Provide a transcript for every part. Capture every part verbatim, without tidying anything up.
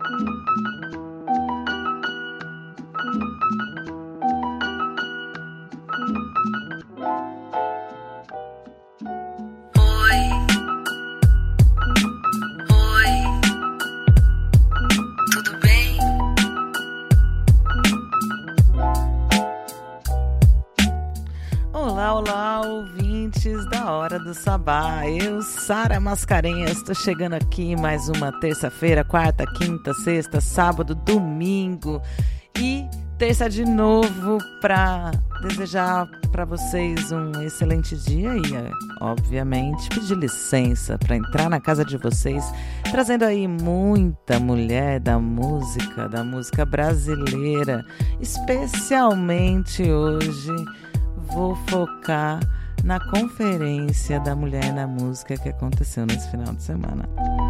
Do Sabá, eu, Sara Mascarenhas, estou chegando aqui mais uma terça-feira, quarta, quinta, sexta, sábado, domingo e terça de novo para desejar para vocês um excelente dia e, obviamente, pedir licença para entrar na casa de vocês, trazendo aí muita mulher da música, da música brasileira, especialmente hoje vou focar na Conferência da Mulher na Música que aconteceu nesse final de semana.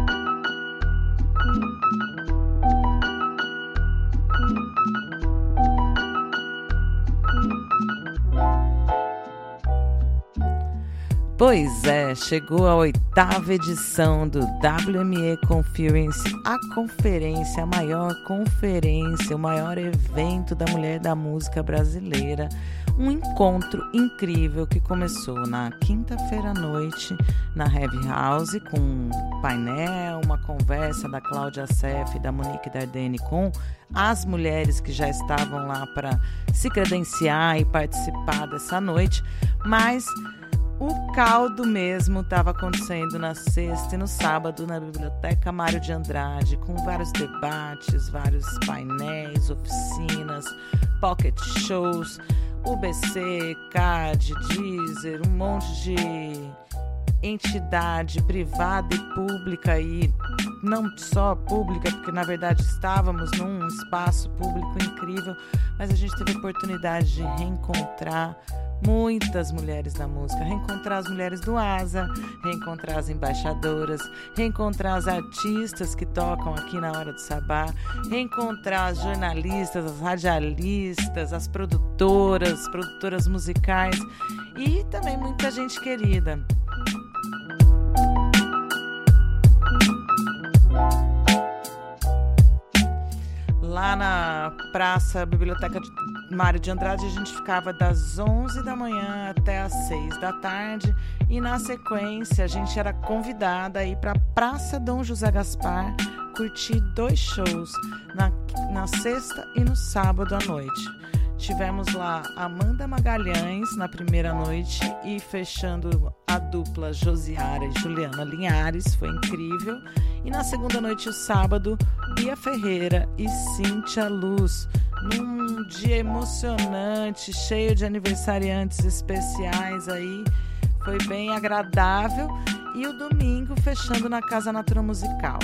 Pois é, chegou a oitava edição do W M E Conference, a conferência, a maior conferência, o maior evento da mulher da música brasileira. Um encontro incrível que começou na quinta-feira à noite na Heavy House com um painel, uma conversa da Cláudia Seff e da Monique Dardenne com as mulheres que já estavam lá para se credenciar e participar dessa noite, mas o caldo mesmo estava acontecendo na sexta e no sábado na Biblioteca Mário de Andrade, com vários debates, vários painéis, oficinas, pocket shows, U B C, C A D, Deezer, um monte de entidade privada e pública aí, não só pública, porque na verdade estávamos num espaço público incrível, mas a gente teve a oportunidade de reencontrar muitas mulheres da música, reencontrar as mulheres do Asa, reencontrar as embaixadoras, reencontrar as artistas que tocam aqui na Hora do Sabá, reencontrar as jornalistas, as radialistas, as produtoras, produtoras musicais e também muita gente querida. Lá na Praça Biblioteca de Mário de Andrade, a gente ficava das onze da manhã até as seis da tarde e na sequência a gente era convidada a ir para a Praça Dom José Gaspar curtir dois shows na, na sexta e no sábado à noite. Tivemos lá Amanda Magalhães na primeira noite e fechando a dupla Josiara e Juliana Linhares, foi incrível. E na segunda noite, o sábado, Bia Ferreira e Cíntia Luz, num dia emocionante, cheio de aniversariantes especiais aí, foi bem agradável. E o domingo, fechando na Casa Natura Musical.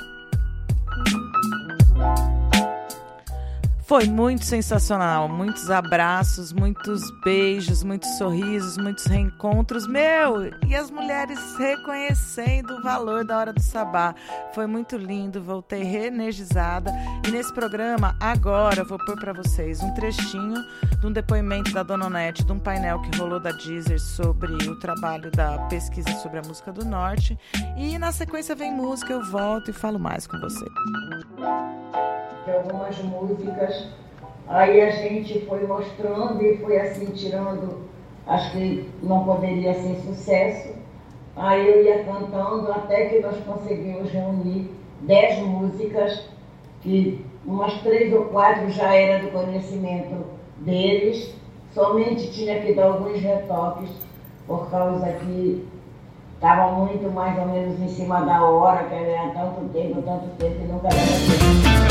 Foi muito sensacional, muitos abraços, muitos beijos, muitos sorrisos, muitos reencontros, meu, e as mulheres reconhecendo o valor da Hora do Sabá. Foi muito lindo, voltei reenergizada e nesse programa agora eu vou pôr para vocês um trechinho de um depoimento da Dona Onete, de um painel que rolou da Deezer sobre o trabalho da pesquisa sobre a música do Norte e na sequência vem música, eu volto e falo mais com você. De algumas músicas, aí a gente foi mostrando e foi assim tirando, acho que não poderia ser sucesso, aí eu ia cantando até que nós conseguimos reunir dez músicas, que umas três ou quatro já era do conhecimento deles, somente tinha que dar alguns retoques, por causa que estava muito mais ou menos em cima da hora, que era tanto tempo, tanto tempo e nunca dava tempo.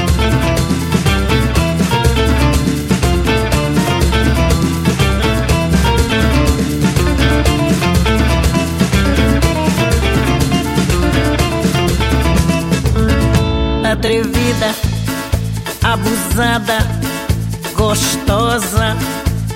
Atrevida, abusada, gostosa,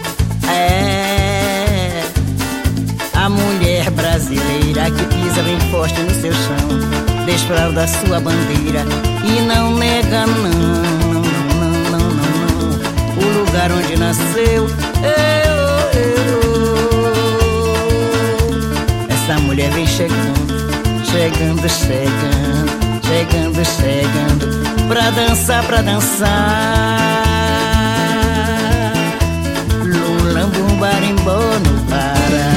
é a mulher brasileira que pisa bem forte no seu chão, desfralda sua bandeira e não nega não, não, não, não, não, o lugar onde nasceu. Eu, eu. Essa mulher vem chegando, chegando, chegando, chegando, chegando. pra dançar, pra dançar. Lulambo, barimbó no Pará.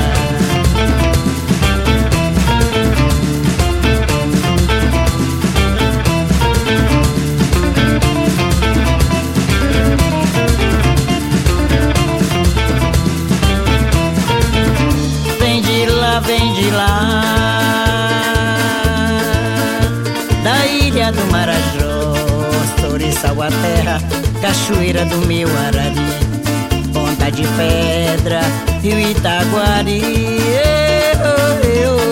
Vem de lá, vem de lá, da ilha do Marajó, Soriçal a terra, cachoeira do meu Arari, Ponta de Pedra, Rio Itaguari. Eu, eu.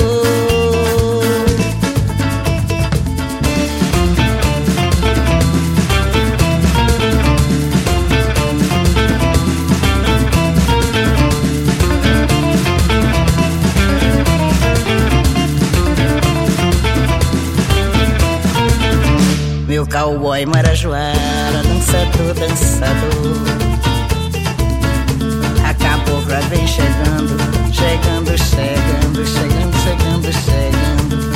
Meu cowboy marajoara, dançador, dançador. A cabocla vem chegando, chegando, chegando, chegando, chegando, chegando.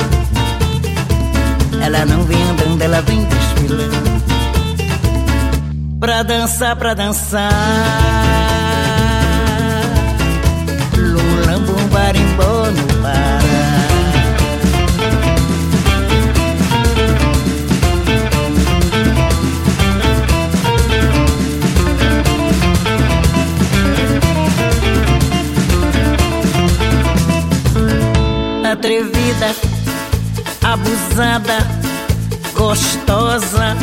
Ela não vem andando, ela vem desfilando, pra dançar, pra dançar. Lulambo, barimbó no Pará. Atrevida, abusada, gostosa,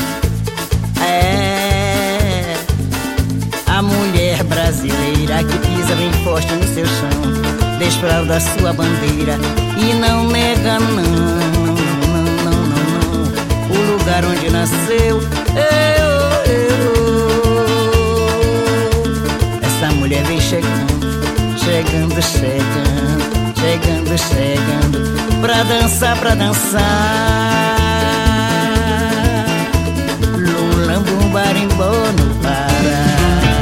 é a mulher brasileira que pisa bem forte no seu chão, desfralda a sua bandeira e não nega não, não, não, não, não, o lugar onde nasceu. Eu, eu. Essa mulher vem chegando, chegando, chegando, chegando, chegando, pra dançar, pra dançar. Lulambo, barimbó no Pará.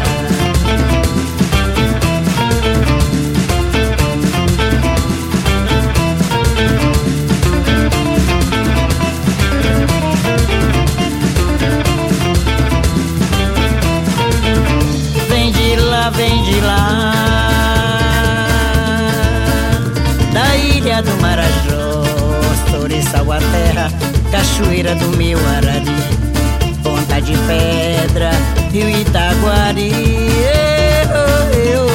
Vem de lá, vem de lá, da ilha do Marajó, Soriçal a terra, cachoeira do meu Arari, Ponta de Pedra, Rio Itaguari. Eu, eu.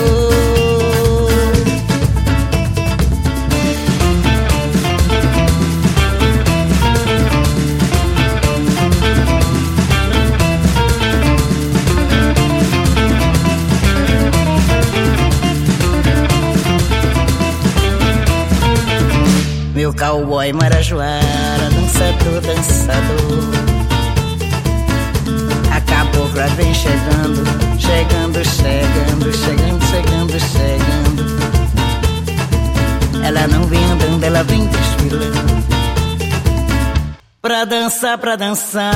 Meu cowboy marajoara, dançador, dançador. A cabocla vem chegando, chegando, chegando, chegando, chegando, chegando. Ela não vem andando, ela vem desfilando, pra dançar, pra dançar.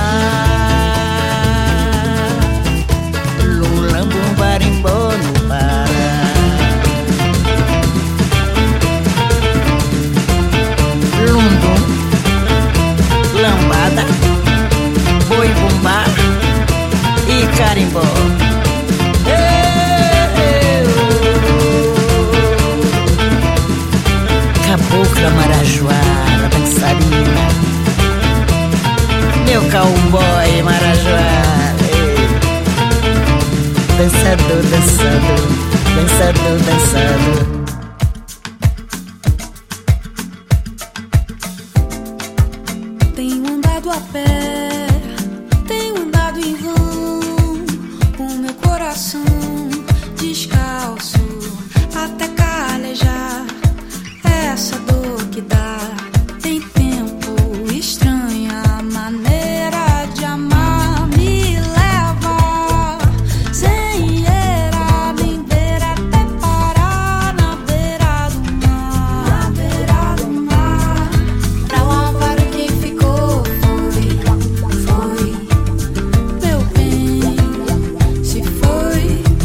Lulambo, barimbó no Pará. Lundum, lambada, boi bumbá e carimbó. Cabocla marajoara, dançarina. Meu cowboy marajoara, dançador, dançador, dançador, dançador. A pé, tenho andado em vão, o meu coração descalço até calejar. Essa dor que dá tem tempo estranha, maneira de amar me leva sem era nem ver até parar na beira do mar, na beira do mar. Não há para quem ficou. Foi, meu bem, se foi.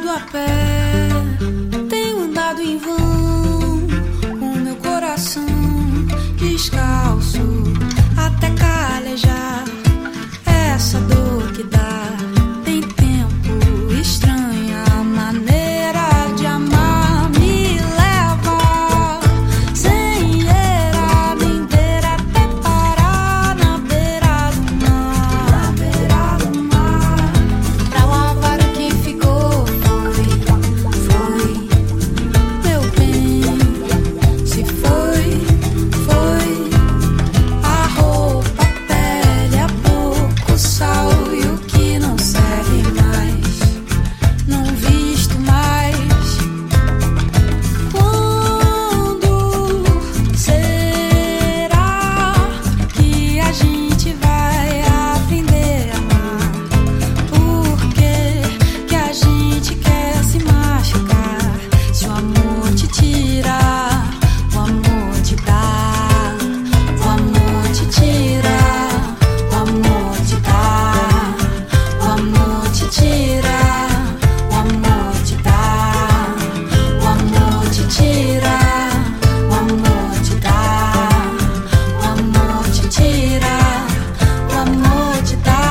ido a pé, tenho andado em vão, com meu coração descalço até calejar. Essa dor que dá tem tempo, estranha maneira de amar me leva sem era nem beira até parar na beira do mar, na beira do mar, pra lavar o que ficou. Foi, foi, meu bem, se foi, foi a roupa, a pele, a boca, o sal e o que não serve mais, não visto mais. Quando será que a gente vai aprender a amar? Por que que a gente quer se machucar? Se o amor te tira, o amor te dá, o amor te tira, o amor te dá, o amor te tira, o amor te dá, o amor te tira, o amor te dá, o amor te tira, o amor te dá.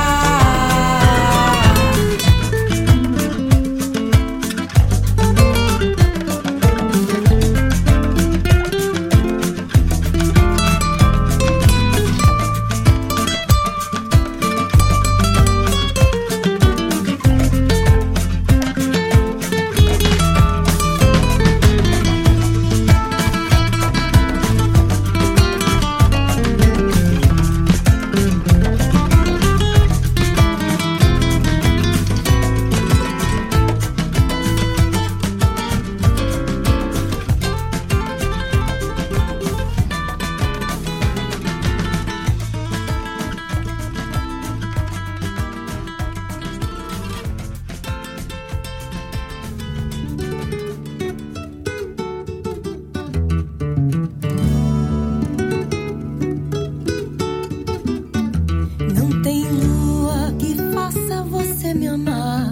Não tem lua que faça você me amar.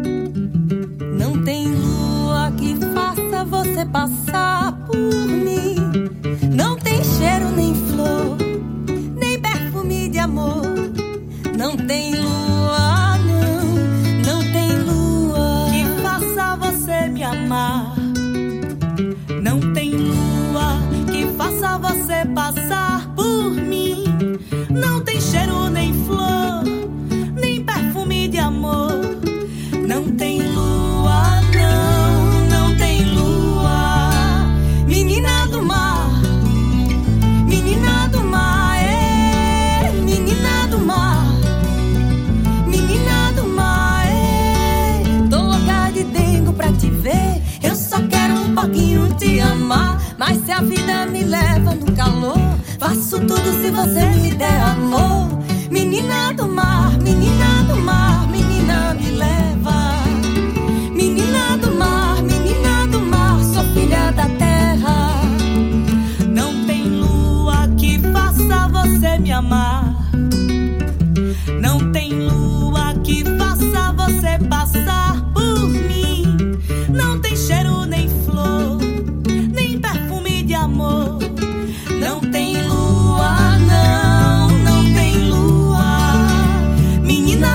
Não tem lua que faça você passar por mim. Não tem cheiro, nem flor, nem perfume de amor. Não tem lua, não, não tem lua que faça você me amar. Não tem lua que faça você passar por mim. Não tem cheiro, nem flor, nem perfume de amor. Não tem lua, não, não tem lua. Menina do mar, menina do mar, é, menina do mar, menina do mar, é. Tô louca de dengo pra te ver. Eu só quero um pouquinho te amar. Mas se a vida me leva no calor, faço tudo se você me der amor. Menina do mar, menina do mar, menina me leva. Menina do mar, menina do mar, sou filha da terra. Não tem lua que faça você me amar. Não tem lua que faça você passar por mim. Não tem cheiro, nem flor, nem perfume de amor. Não tem lua, não, não tem lua. Menina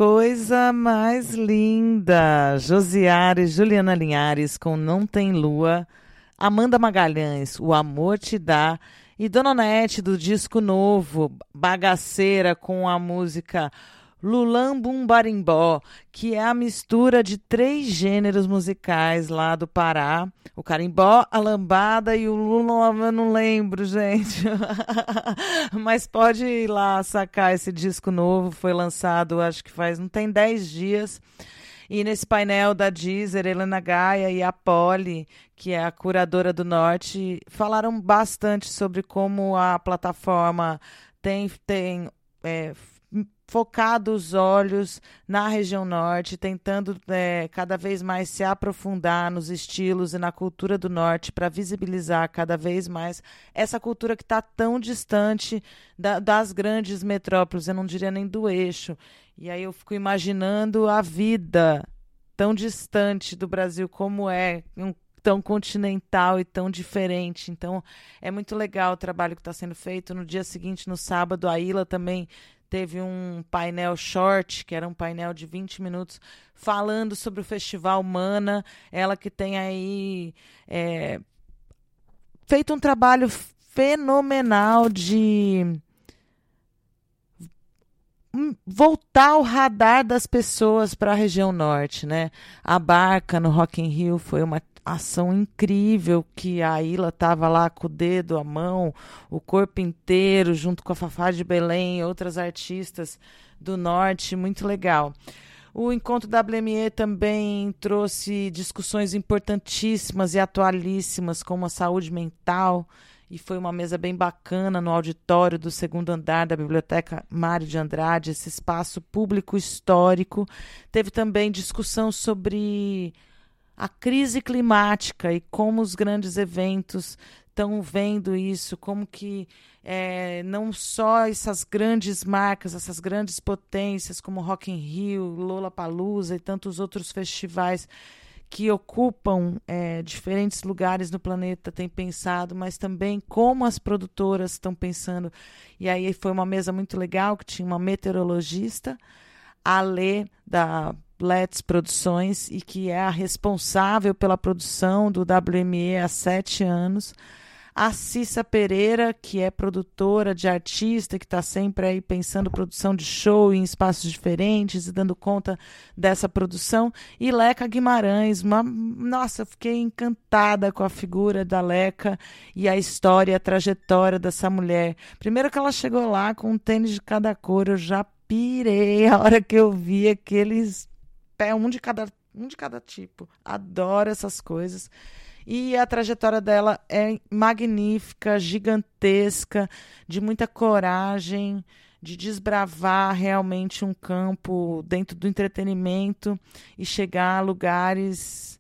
coisa mais linda! Josiara e Juliana Linhares com Não Tem Lua, Amanda Magalhães, O Amor Te Dá, e Dona Nete do disco novo, Bagaceira, com a música Lulambum Barimbó, que é a mistura de três gêneros musicais lá do Pará. O carimbó, a lambada e o lula, eu não lembro, gente. Mas pode ir lá sacar esse disco novo, foi lançado, acho que faz, não tem dez dias. E nesse painel da Deezer, Helena Gaia e a Polly, que é a curadora do Norte, falaram bastante sobre como a plataforma tem, tem é, focado os olhos na região norte, tentando é, cada vez mais se aprofundar nos estilos e na cultura do norte para visibilizar cada vez mais essa cultura que está tão distante da, das grandes metrópoles, eu não diria nem do eixo. E aí eu fico imaginando a vida tão distante do Brasil, como é, um, tão continental e tão diferente. Então é muito legal o trabalho que está sendo feito. No dia seguinte, no sábado, a Ilha também teve um painel short, que era um painel de vinte minutos, falando sobre o Festival Mana. Ela que tem aí é, feito um trabalho fenomenal de voltar o radar das pessoas para a região norte, né? A Barca no Rock in Rio foi uma ação incrível, que a Ilha estava lá com o dedo, a mão, o corpo inteiro, junto com a Fafá de Belém e outras artistas do norte, muito legal. O Encontro W M E também trouxe discussões importantíssimas e atualíssimas, como a saúde mental, e foi uma mesa bem bacana no auditório do segundo andar da Biblioteca Mário de Andrade, esse espaço público histórico. Teve também discussão sobre a crise climática e como os grandes eventos estão vendo isso, como que é, não só essas grandes marcas, essas grandes potências como Rock in Rio, Lollapalooza e tantos outros festivais que ocupam é, diferentes lugares no planeta têm pensado, mas também como as produtoras estão pensando. E aí foi uma mesa muito legal, que tinha uma meteorologista, a Lê, da Let's Produções, e que é a responsável pela produção do W M E há sete anos. A Cissa Pereira, que é produtora de artista, que está sempre aí pensando produção de show em espaços diferentes e dando conta dessa produção. E Leca Guimarães, uma... nossa, eu fiquei encantada com a figura da Leca e a história, a trajetória dessa mulher. Primeiro que ela chegou lá com um tênis de cada cor, eu já pirei a hora que eu vi aqueles pés, um de cada, um de cada tipo. Adoro essas coisas. E a trajetória dela é magnífica, gigantesca, de muita coragem, de desbravar realmente um campo dentro do entretenimento e chegar a lugares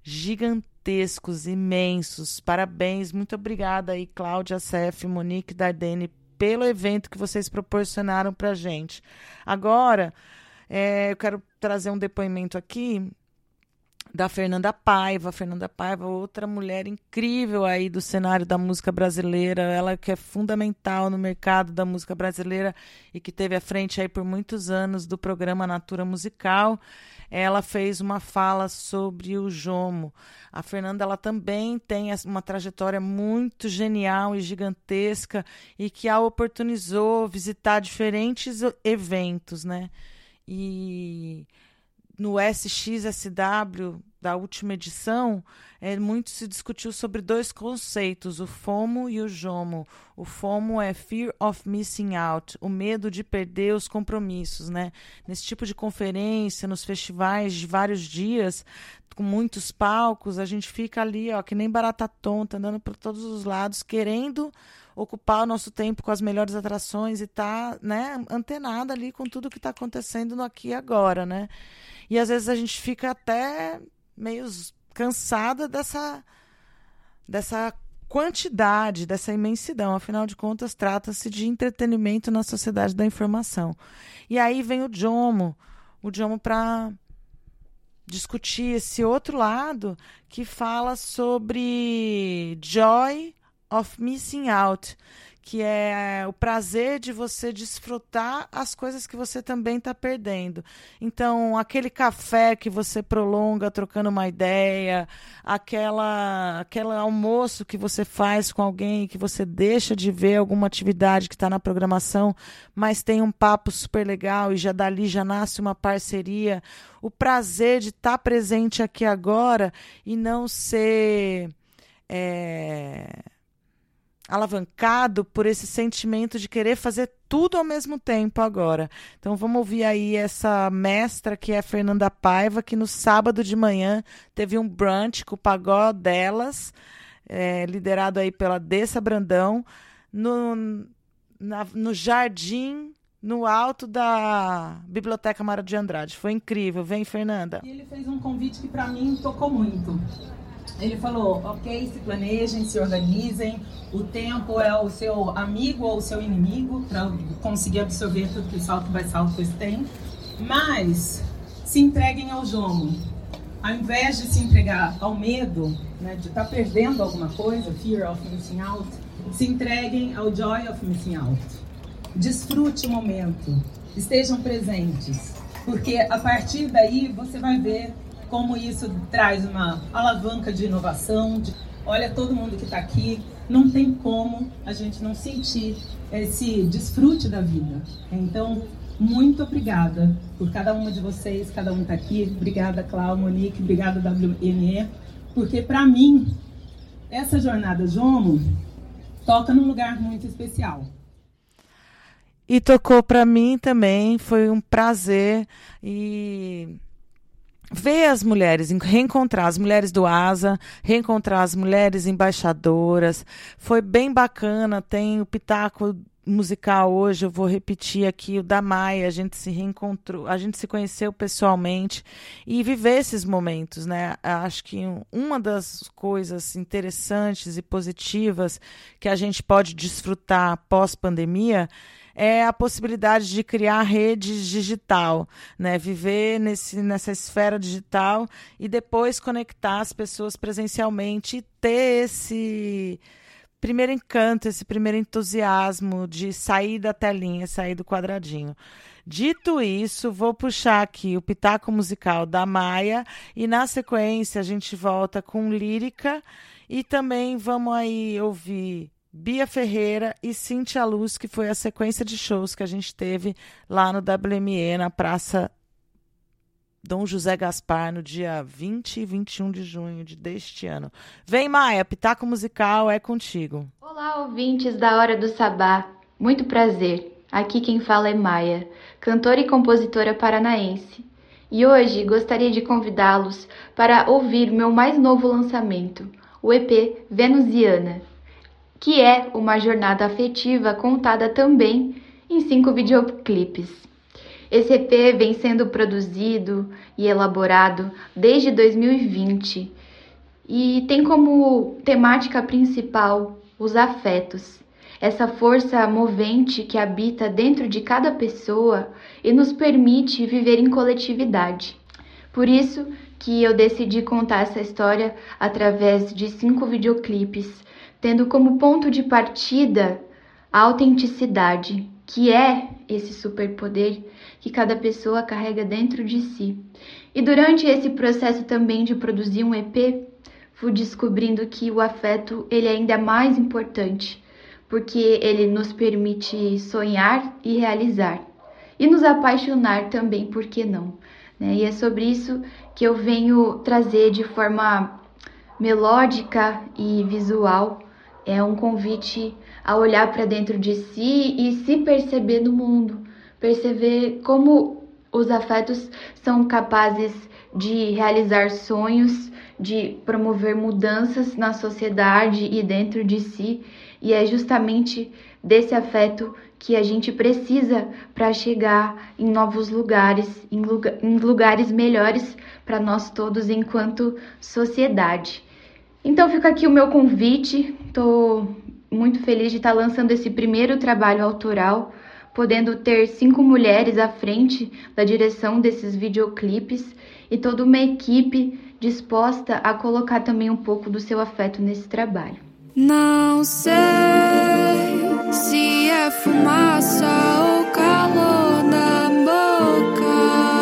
gigantescos, imensos. Parabéns, muito obrigada aí, Cláudia, Cef, Monique, Dardenne, pelo evento que vocês proporcionaram para a gente. Agora, é, eu quero trazer um depoimento aqui da Fernanda Paiva. Fernanda Paiva, outra mulher incrível aí do cenário da música brasileira, ela que é fundamental no mercado da música brasileira e que teve à frente aí por muitos anos do programa Natura Musical. Ela fez uma fala sobre o Jomo. A Fernanda, ela também tem uma trajetória muito genial e gigantesca e que a oportunizou visitar diferentes eventos, né? E no S X S W da última edição, é, muito se discutiu sobre dois conceitos, o FOMO e o JOMO. O FOMO é Fear of Missing Out, o medo de perder os compromissos, né? Nesse tipo de conferência, nos festivais de vários dias, com muitos palcos, a gente fica ali, ó, que nem barata tonta, andando por todos os lados, querendo ocupar o nosso tempo com as melhores atrações e tá, né, antenada ali com tudo que está acontecendo no aqui e agora, né? E às vezes a gente fica até meio cansada dessa, dessa quantidade, dessa imensidão. Afinal de contas, trata-se de entretenimento na sociedade da informação. E aí vem o Jomo, o Jomo para discutir esse outro lado que fala sobre joy of missing out, que é o prazer de você desfrutar as coisas que você também está perdendo. Então, aquele café que você prolonga trocando uma ideia, aquela, aquele almoço que você faz com alguém que você deixa de ver alguma atividade que está na programação, mas tem um papo super legal e já dali já nasce uma parceria. O prazer de estar tá presente aqui agora e não ser... É... alavancado por esse sentimento de querer fazer tudo ao mesmo tempo agora. Então vamos ouvir aí essa mestra que é a Fernanda Paiva, que no sábado de manhã teve um brunch com o pagode delas, é, liderado aí pela Dessa Brandão, no, na, no jardim, no alto da Biblioteca Mário de Andrade. Foi incrível. Vem, Fernanda. E ele fez um convite que para mim tocou muito. Ele falou, ok, se planejem, se organizem, o tempo é o seu amigo ou o seu inimigo para conseguir absorver tudo que o Salto by Saltos tem, mas se entreguem ao jogo. Ao invés de se entregar ao medo, né, de estar tá perdendo alguma coisa, fear of missing out, se entreguem ao joy of missing out. Desfrute o momento, estejam presentes, porque a partir daí você vai ver como isso traz uma alavanca de inovação. De, olha, todo mundo que está aqui, não tem como a gente não sentir esse desfrute da vida. Então, muito obrigada por cada uma de vocês, cada um está aqui. Obrigada, Cláudia, Monique, obrigada, W M E, porque para mim, essa jornada Jomo toca num lugar muito especial. E tocou para mim também, foi um prazer e... ver as mulheres, reencontrar as mulheres do Asa, reencontrar as mulheres embaixadoras. Foi bem bacana. Tem o Pitaco musical hoje, eu vou repetir aqui, o da Maia, a gente se reencontrou, a gente se conheceu pessoalmente e viver esses momentos, né? Acho que uma das coisas interessantes e positivas que a gente pode desfrutar pós-pandemia é a possibilidade de criar redes digital, né? Viver nesse, nessa esfera digital e depois conectar as pessoas presencialmente e ter esse primeiro encanto, esse primeiro entusiasmo de sair da telinha, sair do quadradinho. Dito isso, vou puxar aqui o Pitaco Musical da Maia e na sequência a gente volta com lírica e também vamos aí ouvir Bia Ferreira e Cintia Luz, que foi a sequência de shows que a gente teve lá no W M E, na Praça Dom José Gaspar, no dia vinte e vinte e um de junho de deste ano. Vem, Maia, Pitaco Musical é contigo. Olá, ouvintes da Hora do Sabá. Muito prazer. Aqui quem fala é Maia, cantora e compositora paranaense. E hoje gostaria de convidá-los para ouvir meu mais novo lançamento, o E P Venusiana, que é uma jornada afetiva contada também em cinco videoclipes. Esse E P vem sendo produzido e elaborado desde dois mil e vinte e tem como temática principal os afetos, essa força movente que habita dentro de cada pessoa e nos permite viver em coletividade. Por isso que eu decidi contar essa história através de cinco videoclipes, tendo como ponto de partida a autenticidade, que é esse superpoder que cada pessoa carrega dentro de si. E durante esse processo também de produzir um E P, fui descobrindo que o afeto ele é ainda mais importante, porque ele nos permite sonhar e realizar, e nos apaixonar também, por que não? Né? E é sobre isso que eu venho trazer de forma melódica e visual. É um convite a olhar para dentro de si e se perceber no mundo, perceber como os afetos são capazes de realizar sonhos, de promover mudanças na sociedade e dentro de si, e é justamente desse afeto que a gente precisa para chegar em novos lugares, em, lugar, em lugares melhores para nós todos enquanto sociedade. Então fica aqui o meu convite, estou muito feliz de estar lançando esse primeiro trabalho autoral, podendo ter cinco mulheres à frente da direção desses videoclipes e toda uma equipe disposta a colocar também um pouco do seu afeto nesse trabalho. Não sei se é fumaça ou calor na boca,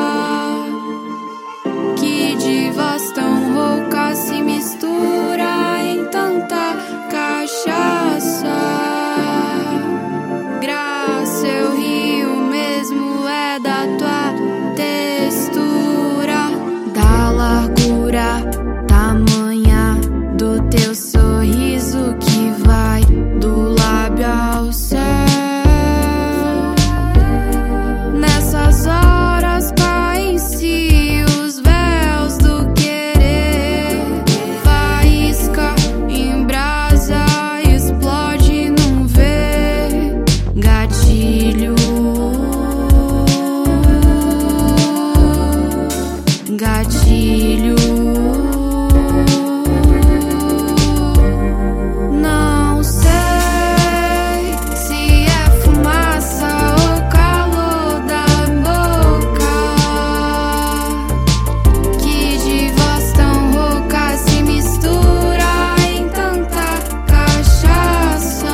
que de voz tão rouca se mistura em tanta cachaça. Graça, eu rio mesmo é da tua textura, da largura tamanha do teu sorriso que vai do lábio ao céu. Nessas horas caem em si os véus do querer. Faísca em brasa, explode num ver. Gatilho, gatilho. Não sei se é fumaça ou calor da boca, que de voz tão rouca se mistura em tanta cachaça.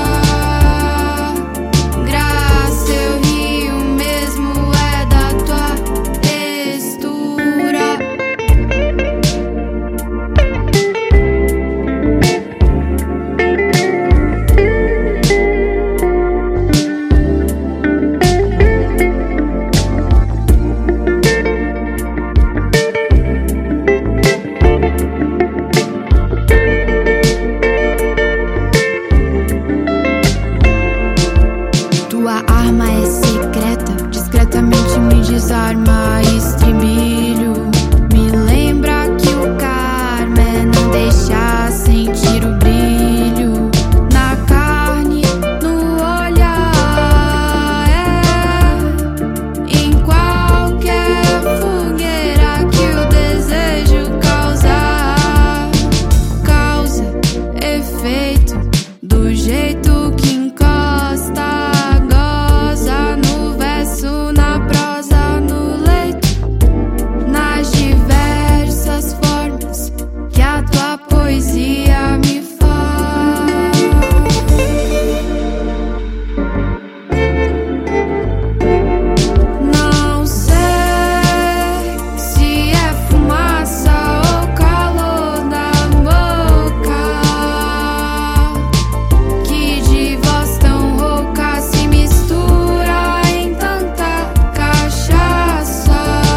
Graça, eu rio mesmo é da tua textura. Tua arma é secreta, discretamente me desarma. Estribilho, me lembra que o karma é não deixar sentir o brilho na carne, no olhar. É em qualquer fogueira que o desejo causar, causa efeito do jeito que encosta. Goza no verso, na prosa, no leito, nas diversas formas que a tua poesia me faz. Não sei se é fumaça ou calor na boca, que de voz tão rouca se mistura em tanta cachaça.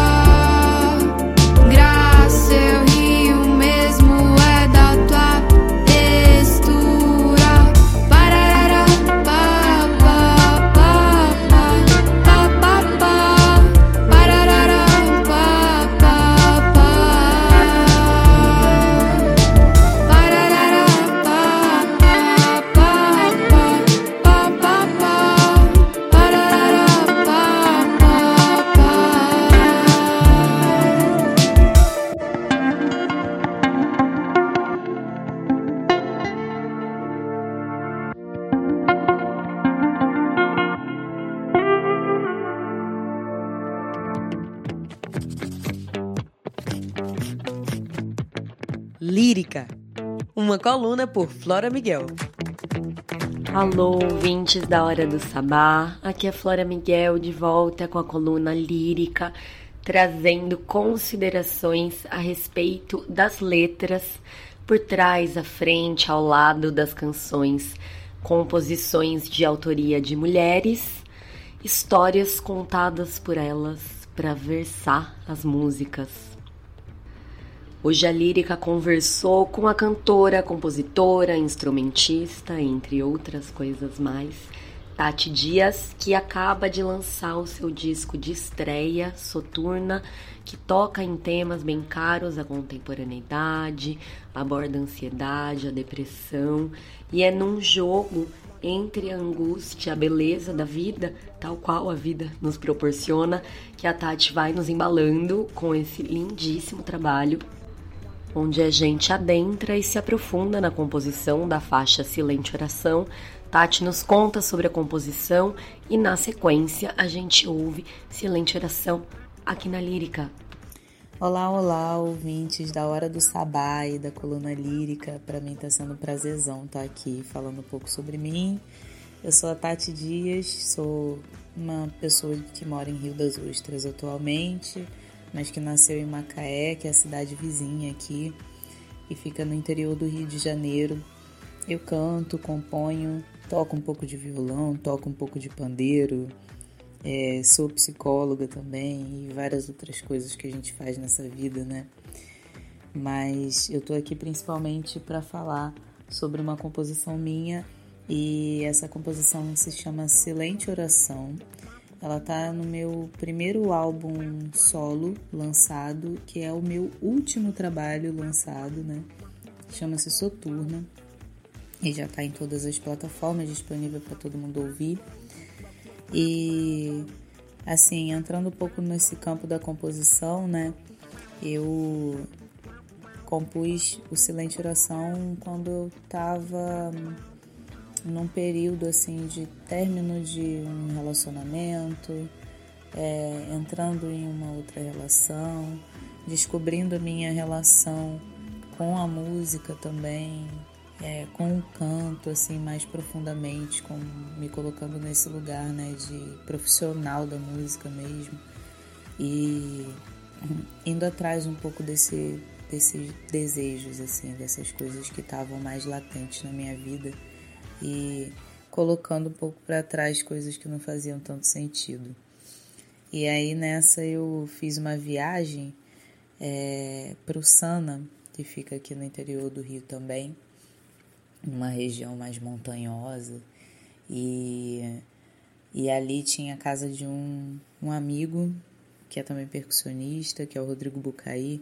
Graça, eu rio mesmo é da tua textura. Parará, pá, pá, pá, pá, pá, pá. Parará, pá, pá, pá. Parará, pá, pá, pá, pá, pá, pá, pá. Parará, pá, pá, pá. Lírica, uma coluna por Flora Miguel. Alô, ouvintes da Hora do Sabá, aqui é Flora Miguel de volta com a coluna Lírica, trazendo considerações a respeito das letras por trás, à frente, ao lado das canções, composições de autoria de mulheres, histórias contadas por elas para versar as músicas. Hoje a Lírica conversou com a cantora, compositora, instrumentista, entre outras coisas mais, Tati Dias, que acaba de lançar o seu disco de estreia, Soturna, que toca em temas bem caros à contemporaneidade, aborda a ansiedade, a depressão, e é num jogo entre a angústia, a beleza da vida, tal qual a vida nos proporciona, que a Tati vai nos embalando com esse lindíssimo trabalho, onde a gente adentra e se aprofunda na composição da faixa Silente Oração. Tati nos conta sobre a composição e, na sequência, a gente ouve Silente Oração aqui na Lírica. Olá, olá, ouvintes da Hora do Sabá e da coluna Lírica. Para mim está sendo um prazerzão estar aqui falando um pouco sobre mim Eu sou a Tati Dias, sou uma pessoa que mora em Rio das Ostras atualmente, mas que nasceu em Macaé, que é a cidade vizinha aqui, e fica no interior do Rio de Janeiro. Eu canto, componho, toco um pouco de violão, toco um pouco de pandeiro, é, sou psicóloga também e várias outras coisas que a gente faz nessa vida, né? Mas eu tô aqui principalmente para falar sobre uma composição minha, e essa composição se chama Silente Oração. Ela tá no meu primeiro álbum solo lançado, que é o meu último trabalho lançado, né? Chama-se Soturna e já tá em todas as plataformas, disponível para todo mundo ouvir. E assim, entrando um pouco nesse campo da composição, né? Eu compus o Silente Oração quando eu estava num período assim de término de um relacionamento, é, entrando em uma outra relação, descobrindo a minha relação com a música também, é, com o canto assim mais profundamente, com, me colocando nesse lugar, né, de profissional da música mesmo, e indo atrás um pouco desse desses desejos, assim, dessas coisas que estavam mais latentes na minha vida e colocando um pouco para trás coisas que não faziam tanto sentido. E aí nessa eu fiz uma viagem é, para o Sana, que fica aqui no interior do Rio também, numa região mais montanhosa, e, e ali tinha a casa de um, um amigo que é também percussionista, que é o Rodrigo Bucaí.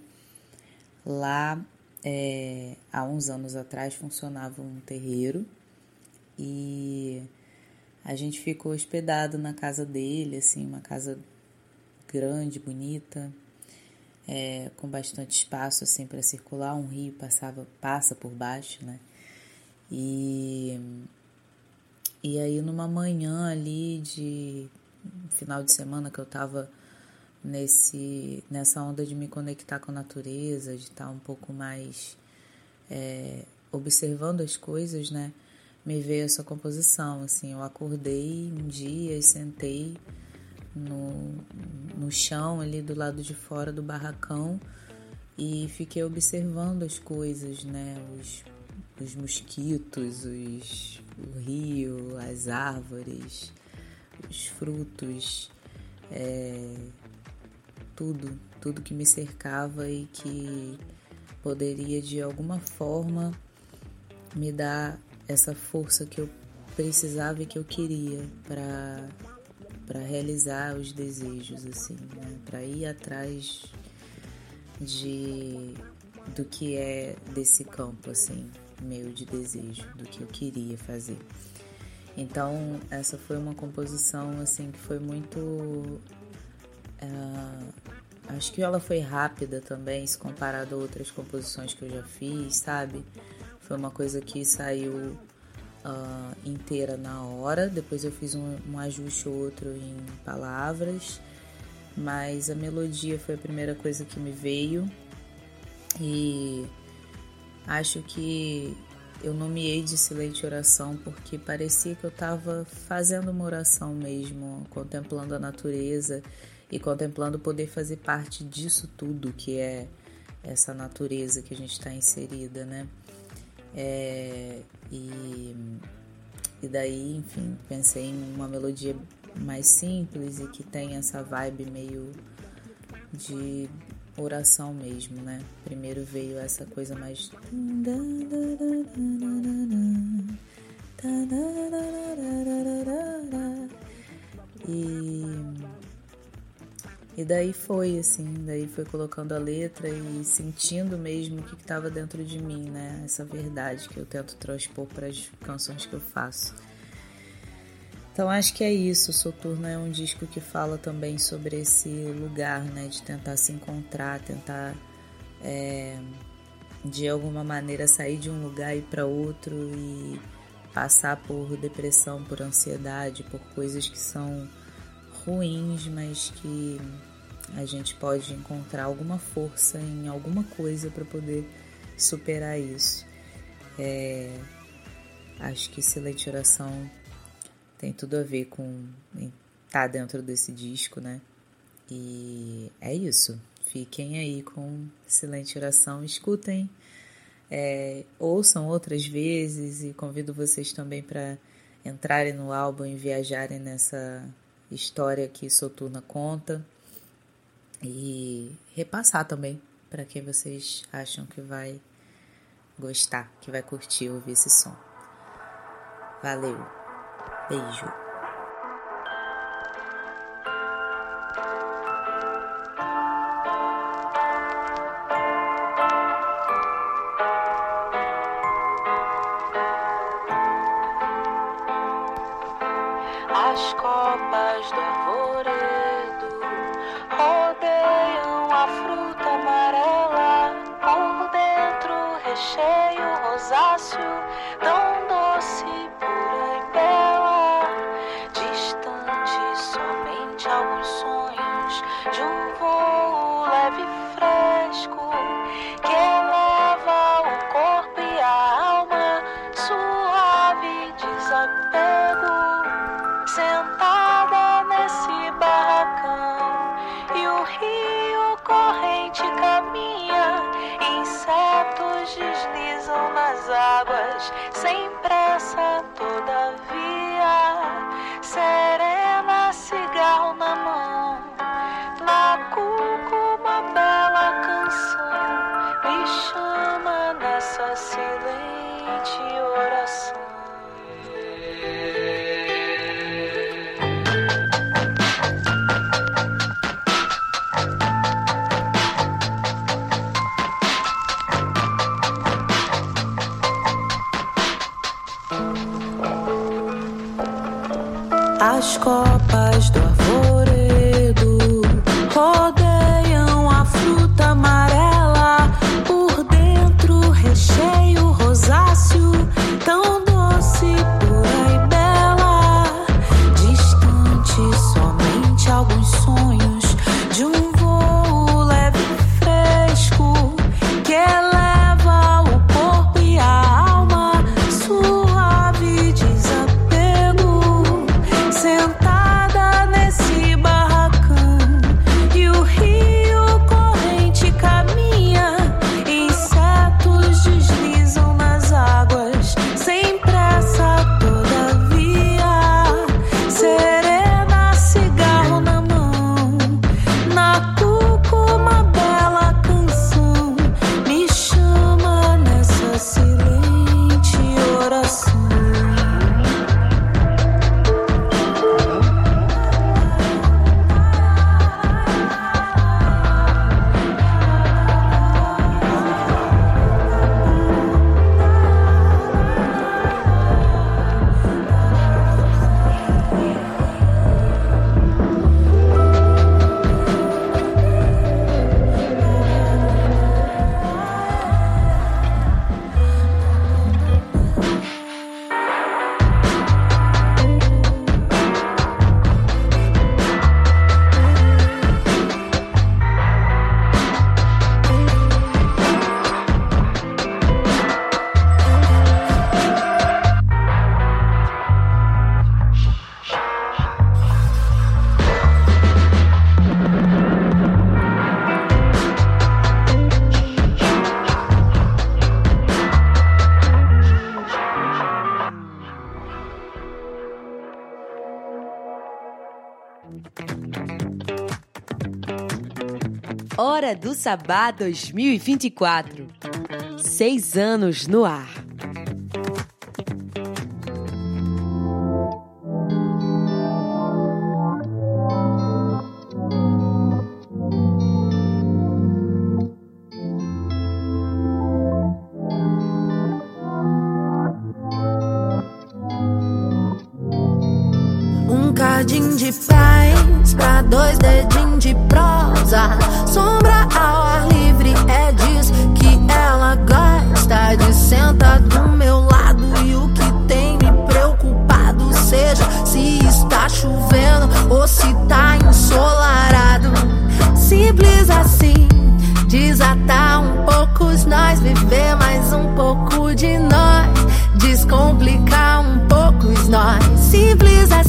Lá, é, há uns anos atrás, funcionava um terreiro e a gente ficou hospedado na casa dele, assim, uma casa grande, bonita, é, com bastante espaço assim para circular. Um rio passava, passa por baixo, né? E, e aí, numa manhã ali de final de semana que eu tava Nesse, nessa onda de me conectar com a natureza, de estar um pouco mais é, observando as coisas, né? Me veio essa composição, assim, eu acordei um dia e sentei no, no chão ali do lado de fora do barracão e fiquei observando as coisas, né? Os, os mosquitos, os, o rio, as árvores, os frutos, é, tudo, tudo que me cercava e que poderia de alguma forma me dar essa força que eu precisava e que eu queria para para realizar os desejos, assim, né? Para ir atrás de do que é desse campo, assim, meu de desejo, do que eu queria fazer. Então essa foi uma composição assim que foi muito Uh, acho que ela foi rápida também, se comparado a outras composições que eu já fiz, sabe? Foi uma coisa que saiu uh, inteira na hora, depois eu fiz um, um ajuste ou outro em palavras, mas a melodia foi a primeira coisa que me veio e acho que eu nomeei de Silente Oração porque parecia que eu estava fazendo uma oração mesmo, contemplando a natureza e contemplando poder fazer parte disso tudo que é essa natureza que a gente está inserida, né? É, e, e daí, enfim, pensei em uma melodia mais simples e que tem essa vibe meio de oração mesmo, né? Primeiro veio essa coisa mais... E... E daí foi, assim, daí foi colocando a letra e sentindo mesmo o que estava dentro de mim, né? Essa verdade que eu tento transpor para as canções que eu faço. Então acho que é isso. Soturna é um disco que fala também sobre esse lugar, né? De tentar se encontrar, tentar é, de alguma maneira sair de um lugar e ir para outro e passar por depressão, por ansiedade, por coisas que são ruins, mas que a gente pode encontrar alguma força em alguma coisa para poder superar isso. É, acho que Silente Oração tem tudo a ver com estar dentro desse disco, né? E é isso. Fiquem aí com Silente Oração, escutem, é, ouçam outras vezes e convido vocês também para entrarem no álbum e viajarem nessa história que Soturna conta e repassar também para quem vocês acham que vai gostar, que vai curtir ouvir esse som. Valeu, beijo. As copas do arvoredo rodeiam a fruta amarela, por dentro recheio rosáceo, tão doce, pura e bela. Distante somente alguns sonhos de um voo leve e fresco que eleva o corpo e a alma, suave desapego. Sentada nesse barracão e o rio corrente caminha, insetos deslizam nas águas sem pressa, todavia serena, cigarro na mão, na cuca uma bela canção me chama nessa silente oração. As copas do arvoredo rodeiam a fruta amarela, por dentro recheio rosáceo, tão doce, pura e bela. Distante somente alguns sonhos de um voo leve e fresco que eleva o corpo e a alma, suave desapego. Sentada nesse barracão e o rio corrente caminha, insetos deslizam nas águas sem pressa, todavia serena, cigarro na mão, na cuca uma bela canção me chama nessa silente oração. Hora do Sabá dois mil e vinte e quatro. Seis anos no ar. Um cadinho de paz pra dois dedinhos de prosa, sombra ao ar livre, é disso que ela gosta, de sentar do meu lado. E o que tem me preocupado, seja se está chovendo ou se tá ensolarado, simples assim, desatar um pouco os nós, viver mais um pouco de nós, descomplicar um pouco os nós, simples assim.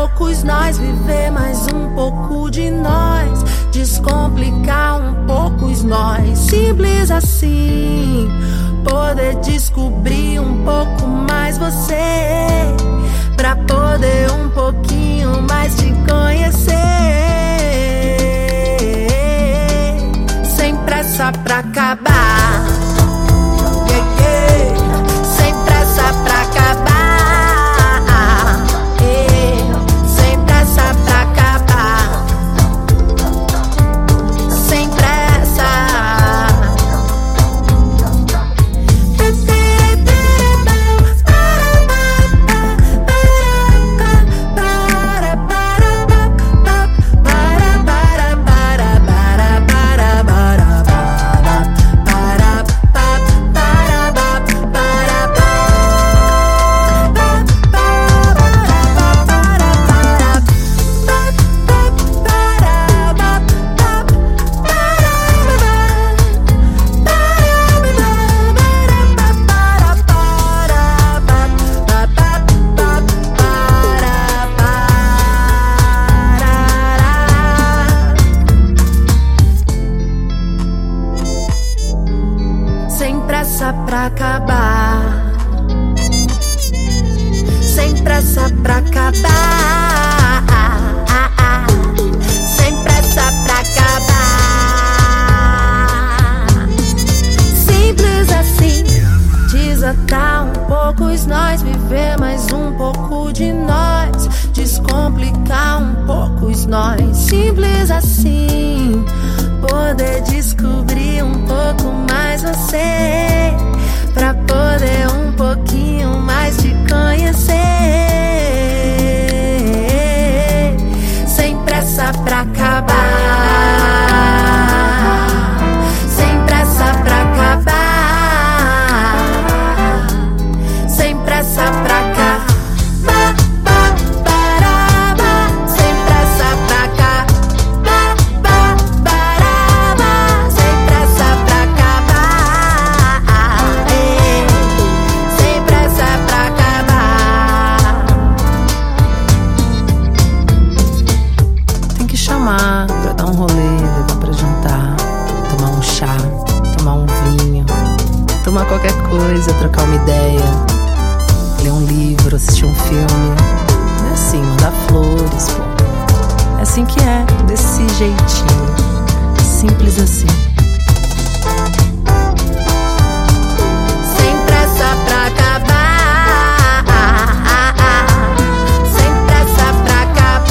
poucos nós, viver mais um pouco de nós, descomplicar um pouco os nós. Simples assim, poder descobrir um pouco mais você, pra poder um pouquinho mais te conhecer. Sem pressa pra acabar, yeah, yeah. Sem pressa pra acabar. Pra acabar, sem pressa pra acabar, sem pressa pra acabar. Simples assim, desatar um pouco os nós, viver mais um pouco de nós, descomplicar um pouco os nós. Simples assim, poder descobrir um pouco mais você, pra poder um pouquinho mais te conhecer. Sem pressa pra acabar, sem pressa pra acabar, sem pressa pra acabar. Pra dar um rolê, levar pra jantar, tomar um chá, tomar um vinho, tomar qualquer coisa, trocar uma ideia, ler um livro, assistir um filme. É assim, mandar flores, pô. É assim que é, desse jeitinho, simples assim. Sem pressa pra acabar, sem pressa pra acabar.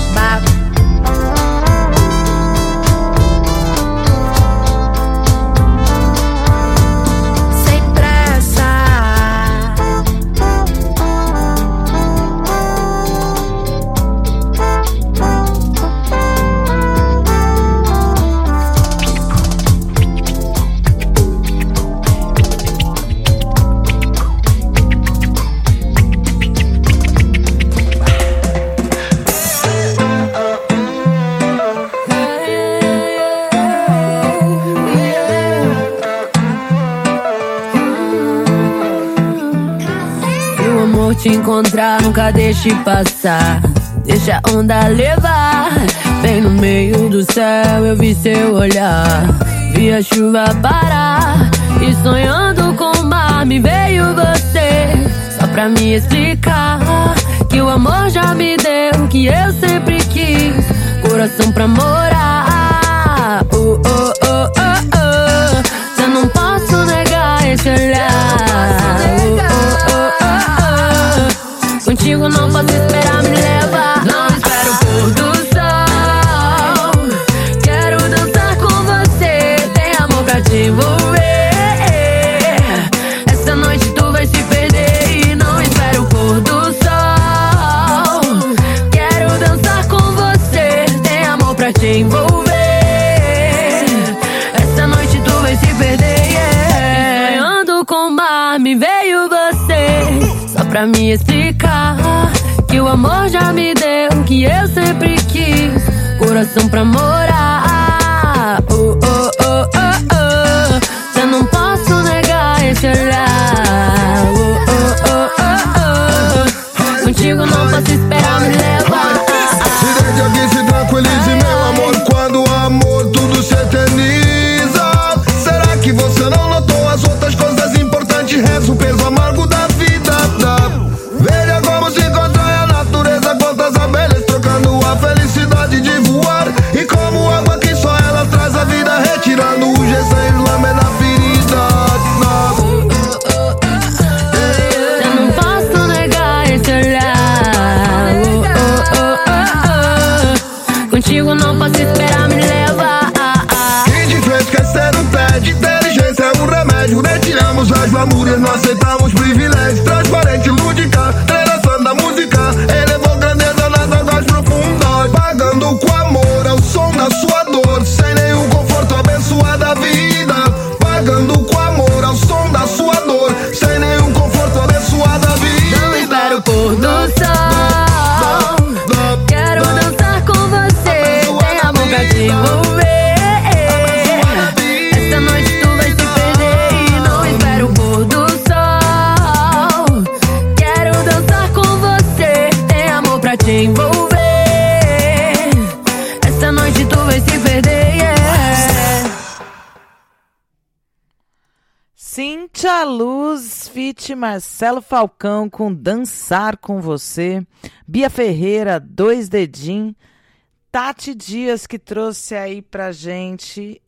Te encontrar, nunca deixe passar, deixa a onda levar. Bem no meio do céu eu vi seu olhar, vi a chuva parar, e sonhando com o mar me veio você, só pra me explicar que o amor já me deu, que eu sempre quis, coração pra morar. Oh, oh, oh, oh, oh. Já não posso negar esse olhar. Oh, oh, oh, oh. Contigo não posso esperar me levar. Não espero o pôr do sol, quero dançar com você, tem amor pra te envolver. Essa noite tu vai se perder e não espero o pôr do sol. Quero dançar com você, tem amor pra te envolver. Essa noite tu vai se perder, yeah. Sonhando com o mar me veio você, só pra me explicar que o amor já me deu, que eu sempre quis, coração pra morar. Oh, oh, oh, oh, oh. Já não posso negar esse olhar. Oh, oh, oh, oh, oh. Contigo não posso esperar me levar. glamour, não aceitamos privilégios. Transparente, lúdica, relação da música, elevou grandeza nas águas profundas. Pagando com amor ao som da sua dor, sem nenhum conforto, abençoada vida. Pagando com amor ao som da sua dor, sem nenhum conforto, abençoada vida. Não espero o pôr do sol, quero dançar com você, tem amor pra te envolver. Essa noite tu vai se perder e não espero o pôr do sol. Quero dançar com você, tem amor pra te envolver. Essa noite tu vai se perder, yeah. Cíntia Luz, feat. Marcelo Falcão com Dançar com Você. Bia Ferreira, Dois Dedim. Tati Dias, que trouxe aí pra gente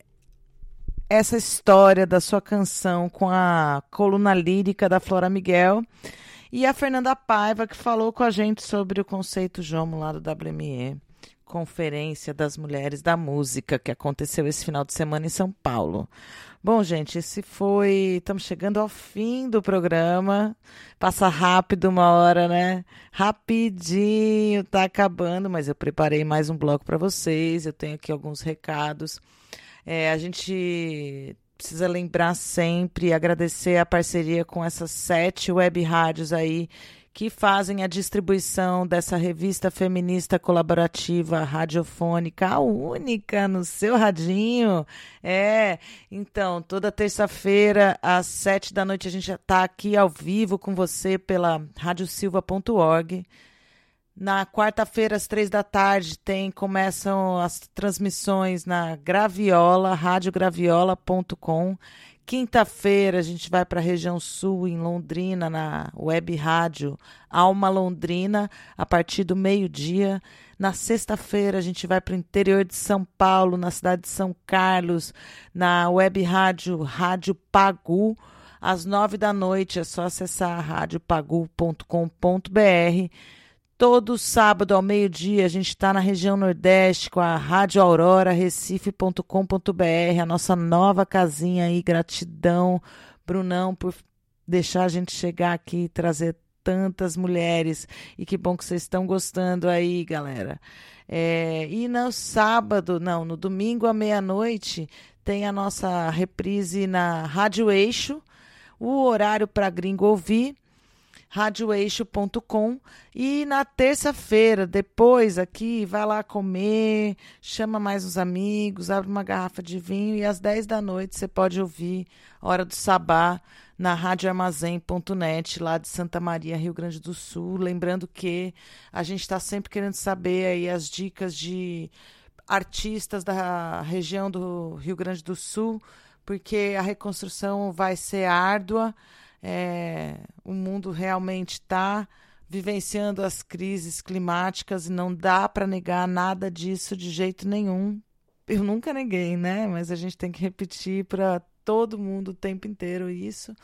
essa história da sua canção com a coluna lírica da Flora Miguel. E a Fernanda Paiva, que falou com a gente sobre o conceito Jomo lá do W M E, Conferência das Mulheres da Música, que aconteceu esse final de semana em São Paulo. Bom, gente, esse foi... Estamos chegando ao fim do programa. Passa rápido uma hora, né? Rapidinho, tá acabando, mas eu preparei mais um bloco para vocês. Eu tenho aqui alguns recados. É, a gente precisa lembrar sempre e agradecer a parceria com essas sete web rádios aí que fazem a distribuição dessa revista feminista colaborativa radiofônica, a única no seu radinho. É, então, toda terça-feira, às sete da noite, a gente já está aqui ao vivo com você pela rádio silva ponto org. Na quarta-feira, às três da tarde, tem, começam as transmissões na Graviola, rádio graviola ponto com. Quinta-feira a gente vai para a região sul, em Londrina, na web rádio Alma Londrina, a partir do meio-dia. Na sexta-feira a gente vai para o interior de São Paulo, na cidade de São Carlos, na web rádio Rádio Pagu, às nove da noite. É só acessar rádio pagu ponto com ponto b r. Todo sábado ao meio-dia a gente está na região Nordeste com a Rádio Aurora, recife ponto com ponto b r, a nossa nova casinha aí. Gratidão, Brunão, por deixar a gente chegar aqui e trazer tantas mulheres. E que bom que vocês estão gostando aí, galera. É, e no sábado, não, no domingo à meia-noite, tem a nossa reprise na Rádio Eixo, o horário para gringo ouvir, rádio eixo ponto com. E na terça-feira, depois aqui, vai lá comer, chama mais os amigos, abre uma garrafa de vinho e às dez da noite você pode ouvir Hora do Sabá na rádio armazém ponto net, lá de Santa Maria, Rio Grande do Sul. Lembrando que a gente está sempre querendo saber aí as dicas de artistas da região do Rio Grande do Sul, porque a reconstrução vai ser árdua. É, o mundo realmente está vivenciando as crises climáticas e não dá para negar nada disso de jeito nenhum. Eu nunca neguei, né? Mas a gente tem que repetir para todo mundo o tempo inteiro isso.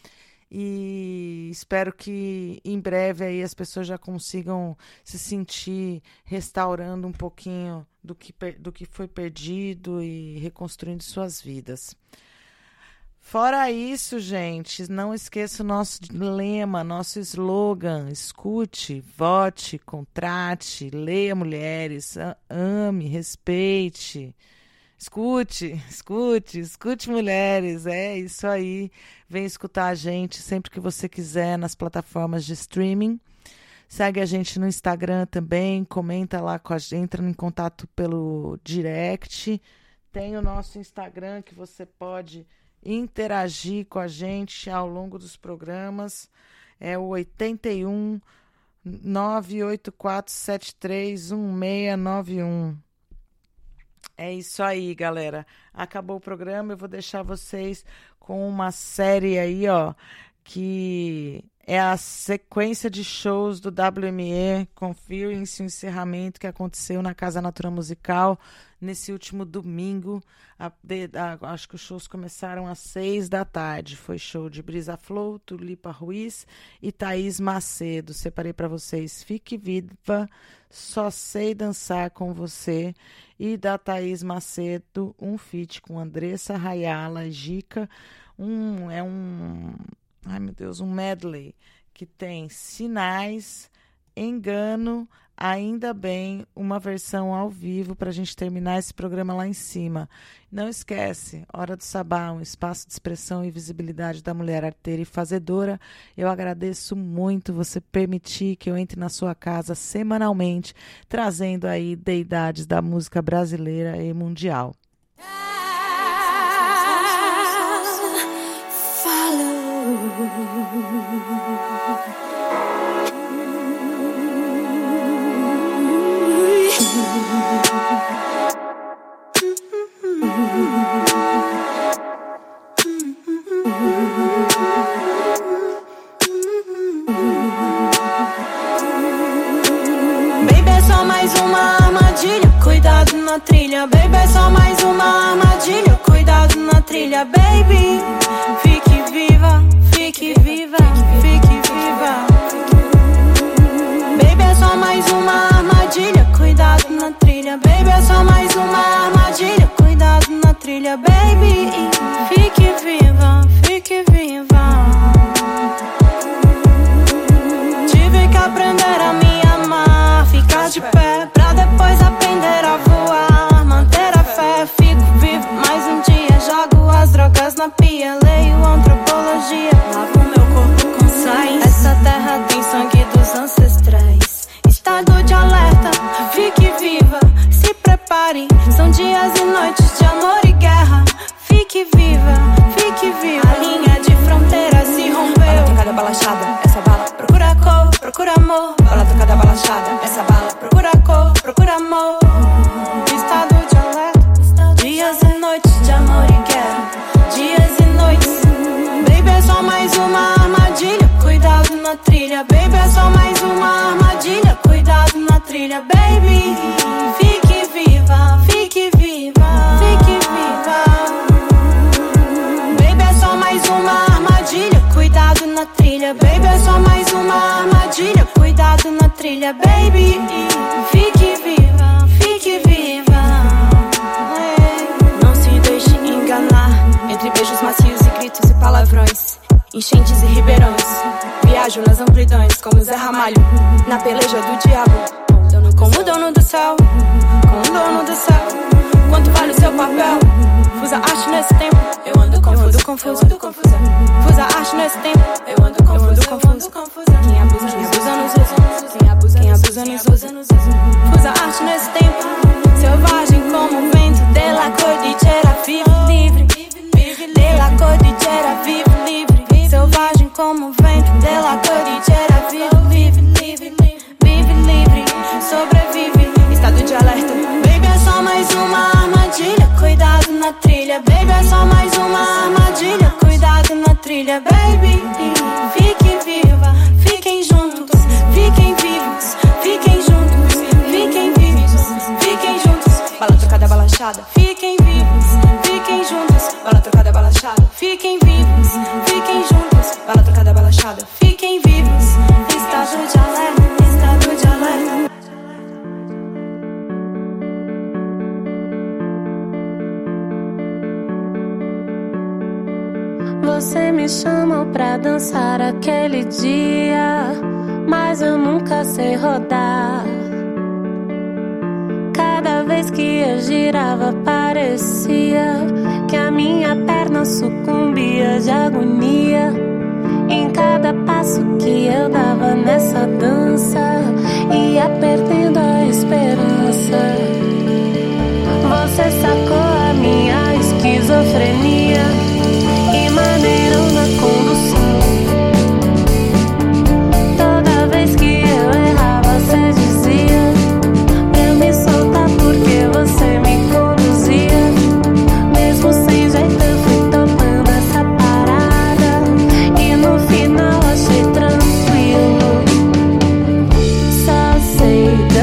E espero que em breve aí as pessoas já consigam se sentir restaurando um pouquinho do que, do que foi perdido e reconstruindo suas vidas. Fora isso, gente, não esqueça o nosso lema, nosso slogan: escute, vote, contrate, leia mulheres, ame, respeite. Escute, escute, escute mulheres, é isso aí. Vem escutar a gente sempre que você quiser nas plataformas de streaming. Segue a gente no Instagram também, comenta lá com a gente, entra em contato pelo direct. Tem o nosso Instagram que você pode interagir com a gente ao longo dos programas. É o oito um, nove oito quatro sete três um seis nove um. É isso aí, galera. Acabou o programa. Eu vou deixar vocês com uma série aí, ó, que é a sequência de shows do W M E Conference, o encerramento que aconteceu na Casa Natura Musical nesse último domingo. A, de, a, acho que os shows começaram às seis da tarde. Foi show de Brisa Flow, Tulipa Ruiz e Thaís Macedo. Separei para vocês Fique Viva, Só Sei Dançar com Você, e da Thaís Macedo, um feat com Andressa Rayala, Gica. Um, é um... ai meu Deus, um medley que tem Sinais, Engano, Ainda Bem, uma versão ao vivo para a gente terminar esse programa lá em cima. Não esquece, Hora do Sabá, um espaço de expressão e visibilidade da mulher arteira e fazedora. Eu agradeço muito você permitir que eu entre na sua casa semanalmente, trazendo aí deidades da música brasileira e mundial. Baby, é só mais uma armadilha, cuidado na trilha. Baby, é só mais uma armadilha, cuidado na trilha. Baby, fique viva, fique viva, fique viva. Baby, é só mais uma armadilha, cuidado na trilha. Baby, é só mais uma armadilha, cuidado na trilha. Baby, fique viva, fique viva. Tive que aprender a me amar, ficar de pé pra depois aprender a voar. Manter a fé, fico vivo mais um dia. Jogo as drogas na pia, leio antropologia. Lavo meu corpo com sais. Essa terra tem sangue dos ancestrais. Estado de alerta, fique viva, se prepare. São dias e noites de amor e guerra. Fique viva, fique viva. A linha de fronteira se rompeu. Bala tocada, balachada, essa bala procura cor, procura amor. Bala tocada, balachada, essa bala procura cor, procura amor. Estado de alerta, dias e noites de amor e guerra. Dias e noites. Baby, é só mais uma armadilha, cuidado na trilha. Baby, é só mais uma armadilha, cuidado na trilha. Baby, fique viva, fique viva, fique viva. Baby, é só mais uma armadilha, cuidado na trilha. Baby, é só mais uma armadilha, cuidado na trilha. Baby, fique viva, fique viva. Não se deixe enganar entre beijos macios e gritos e palavrões, enchentes e ribeirões. Viajo nas amplidões como Zé Ramalho na peleja do diabo. Com o dono do céu, com o dono do céu. Quanto vale o seu papel? Fusa arte nesse tempo, eu ando confuso, confuso, ando confusa. Fusa arte nesse tempo, eu ando confuso, confuso, confusa. Quem abusa, quem abusa nos usa. Quem abusa, quem abusa nos usa. Fusa arte nesse tempo, selvagem como o vento. De la cordillera, vive livre. De la cordillera, vive livre. Selvagem como o vento. De la cordillera, vive livre, livre. Vive livre, sobrevive. Estado de alerta. Baby, é só mais uma armadilha, cuidado na trilha. Baby, é só mais uma armadilha, cuidado na trilha. Baby, fique viva, fiquem juntos, fiquem vivos, fiquem juntos, fiquem vivos, fiquem juntos. Bala trocada, balachada, fiquem vivos, fiquem juntos. Bala trocada, balachada, fiquem vivos, fiquem juntos. Bala trocada, balachada, fiquem vivos. Estado de alerta, estado de alerta. Você me chamou pra dançar aquele dia, mas eu nunca sei rodar. Cada vez que eu girava parecia que a minha perna sucumbia de agonia. Em cada passo que eu dava nessa dança, ia perdendo a esperança. Você sacou a minha esquizofrenia e maneirou na condução. Toda vez que eu errava, você dizia pra eu me soltar porque você me conduzia. Mesmo sem jeito eu fui topando essa parada e no final achei tranquilo. Só sei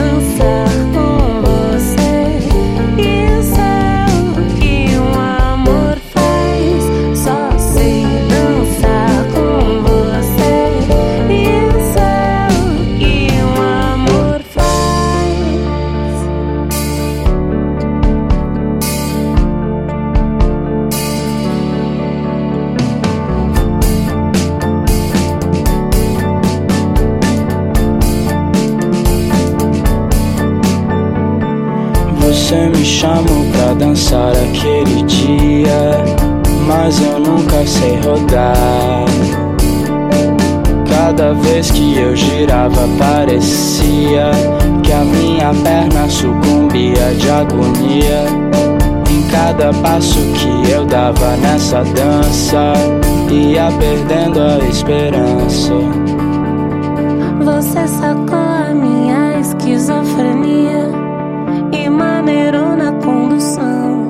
Você me chamou pra dançar aquele dia, mas eu nunca sei rodar. Cada vez que eu girava parecia que a minha perna sucumbia de agonia. Em cada passo que eu dava nessa dança, ia perdendo a esperança. Você sacou a minha esquizofrenia e maneirou na condução.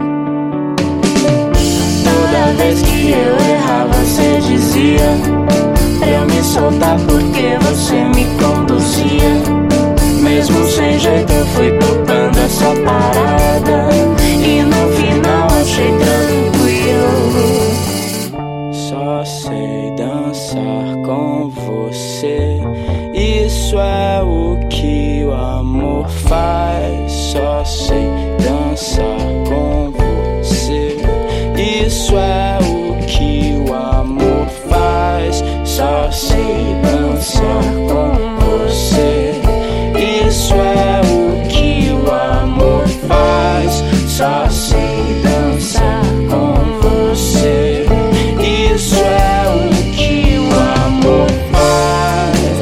Toda vez que eu errava, você dizia pra eu me soltar porque você me conduzia. Mesmo sem jeito eu fui topando essa parada e no final achei tranquilo. Só sei dançar com você, isso é o que o amor faz. Só sei dançar com você, isso é o que o amor faz. Só sei dançar com você, isso é o que o amor faz. Só sei dançar com você, isso é o que o amor faz.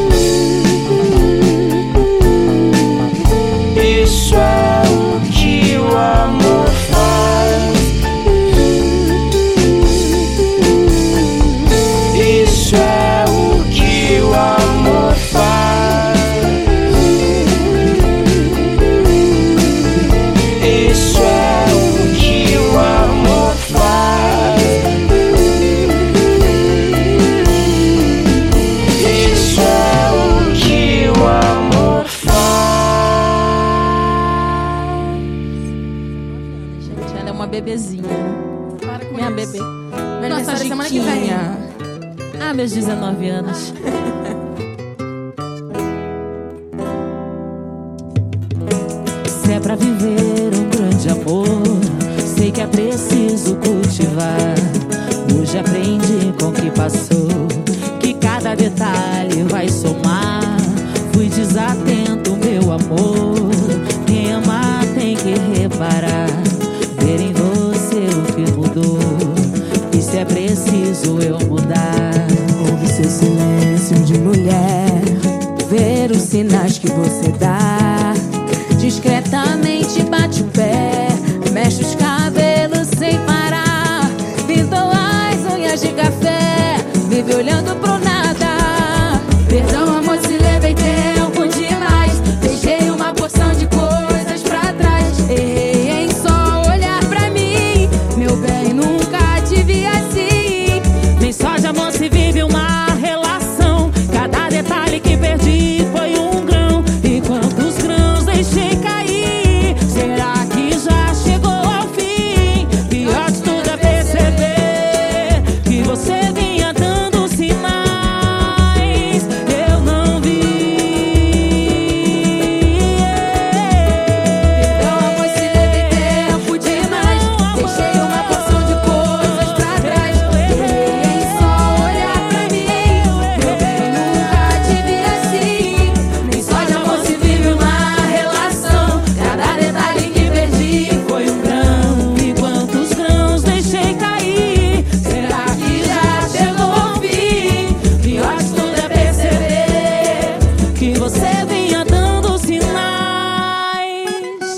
Isso é o que o amor faz. Isso é o que o amor faz. Isso é o que o amor faz. Isso é o que o amor faz. Gente, ela é uma bebezinha. Para com Minha isso. bebê. Meu aniversário semana que vem. Chiquinha. Ah, meus dezenove anos. Se é pra viver um grande amor, sei que é preciso cultivar. Hoje aprendi com o que passou, que cada detalhe vai somar. Fui desatento, meu amor. Quem ama tem que reparar, ver em você o que mudou. E se é preciso eu mudar. Ouve seu silêncio de mulher, ver os sinais que você dá. Discretamente bate o pé, mexe os cabelos sem parar. Pintou as unhas de café, vive olhando pro nada. Perdão, amor, se levei tempo demais. Deixei uma porção de coisas pra trás. Errei em só olhar pra mim. Meu bem, nunca te vi assim. Nem só de amor se vive uma relação. Cada detalhe que perdi foi um grão. E quantos grãos deixei cair? Será que já chegou ao fim? Pior de tudo é perceber que você vinha dando sinais. Eu não vi. Perdão, amor, se levei tempo demais. Deixei uma porção de coisas pra trás. Errei em só olhar pra mim. Meu bem, nunca te vi assim. Nem só de amor se vive uma relação. Cada detalhe que perdi foi um grão. E quantos grãos deixei cair? Será que já chegou ao fim? Pior de tudo é perceber que você vinha dando sinais.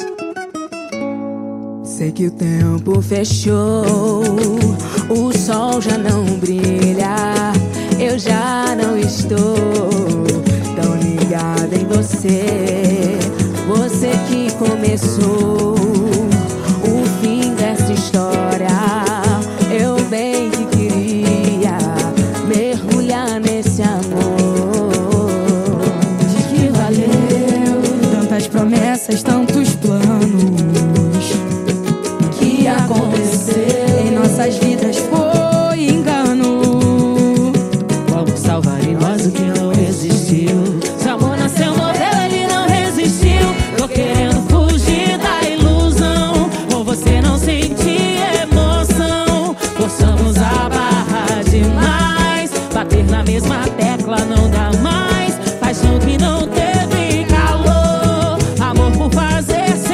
Sei que o tempo fechou, o sol já não brilha. Eu já não estou tão ligada em você. Você que começou o fim dessa história. Eu bem que queria mergulhar nesse amor. De que valeu tantas promessas, tantos planos que aconteceu em nossas vidas foi engano. Como salvar em nós o que não resistiu? Se o amor nasceu, morreu, ele não resistiu. Tô querendo fugir da ilusão, ou você não sentir emoção. Forçamos a barra demais, bater na mesma tecla não dá mais. Paixão que não teve calor, amor por fazer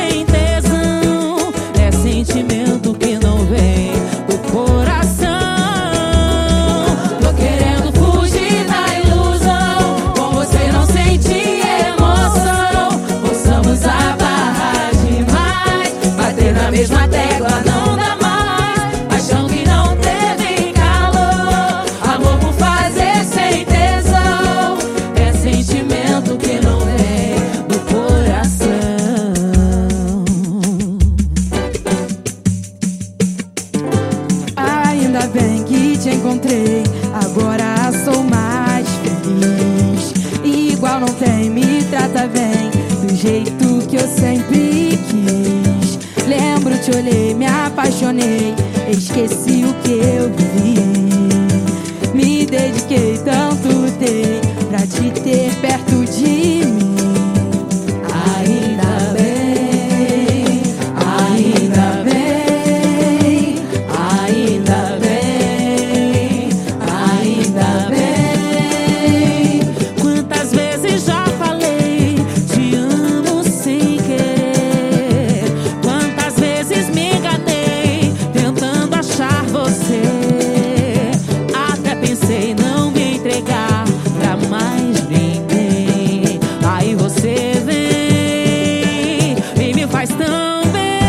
jeito que eu sempre quis. Lembro, te olhei, me apaixonei, esqueci o que eu vivi. Me dediquei, tanto lutei pra te ter perto de mim. Ainda bem, ainda bem, ainda bem, ainda bem. Quantas vezes já falei, te amo sem querer. Quantas vezes me enganei, tentando achar você. Até pensei não me entregar pra mais ninguém. Aí você vem e me faz tão bem.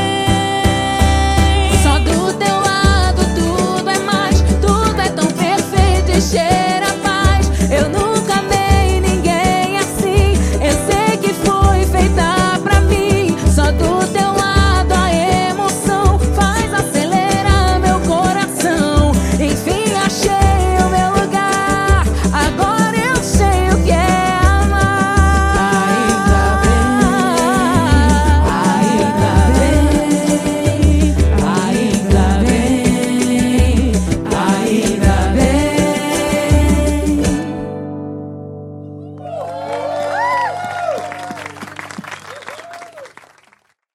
Só do teu lado tudo é mais, tudo é tão perfeito e cheira a paz. Eu nunca amei ninguém assim, eu sei que foi feita pra mim. Só do teu lado a emoção faz acelerar meu coração. Enfim achei